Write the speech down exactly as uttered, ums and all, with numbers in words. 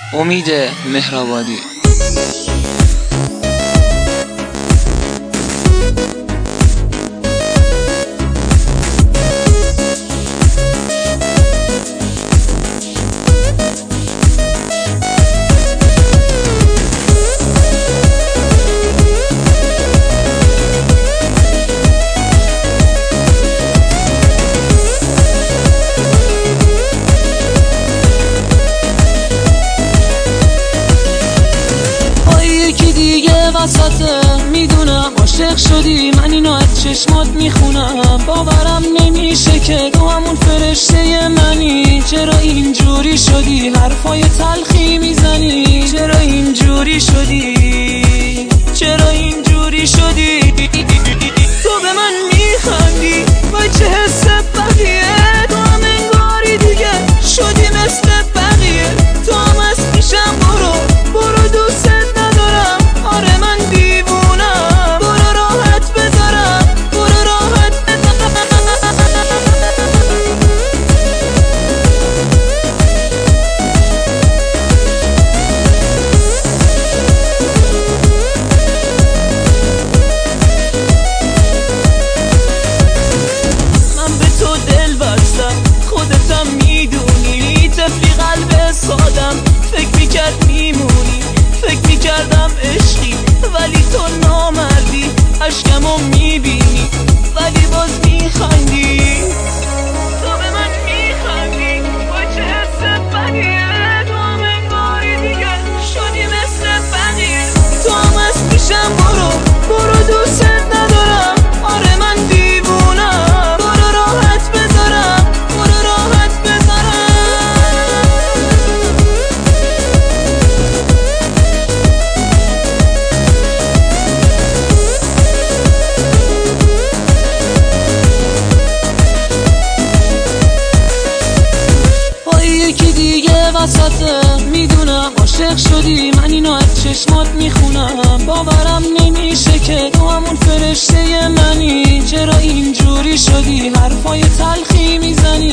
امید مهرآبادی. وسطه میدونم عاشق شدی، من اینو از چشمات میخونم. باورم نمیشه که تو همون فرشته منی. چرا اینجوری شدی؟ حرفای تلخی میزنی. چرا اینجوری شدی؟ چرا اینجوری شدی؟ تو به من میخندی وای چه حس بدیه. تو هم انگاری دیگه شدی مثل بقیه. تو هم از پیشم برو برو، دوست ندارم. آره من دیوونم، برو راحت بذارم، برو راحت بذارم. من به تو دل بستم، خودتم میدونی. طفلی قلب سادم، فکر میکرد میمونی. فکر میکردم عشقی ولی تو نامردی. عشقمو میبینی ولی باز میخندی. تو به من میخندی وای چه حس بدیه. تو هم انگاری دیگه شدی مثل بقیه. تو هم از پیشم برو برو، دوست ندارم. آره من دیوونم، برو راحت بذارم، برو راحت بذارم. یکی دیگه وسطه میدونم عاشق شدی، من اینو از چشمات میخونم. باورم نمیشه که تو همون فرشته منی. چرا اینجوری شدی؟ حرفای تلخی میزنی.